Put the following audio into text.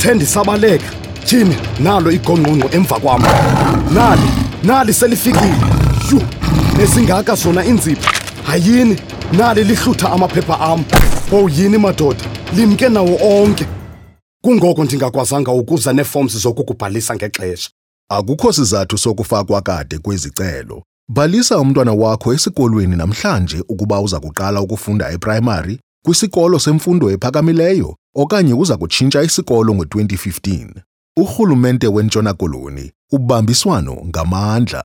ndithe ndisabaleka, tyhini nalo igongqongqo emva kwam. Nali selifikile. Yhu, ezingaka zona iinzipho. Hayini, nali lihlutha amaphepha am. Oh yini madoda, limke nawo onke. Kungoko ndingakwazanga ukuza neeforms zokukubhalisa ngexesha. Akukho sizathu sokufakwa kade kwezicelo. Bhalisa umntwana wakho esikolweni namhlanje ukuba uza kuqala ukufunda eprimary, kwisikolo semfundo ephakamileyo okanye uza kutshintsha isikolo ngo-2015. Urhulumente weNtshona Koloni, ubambiswano ngamandla.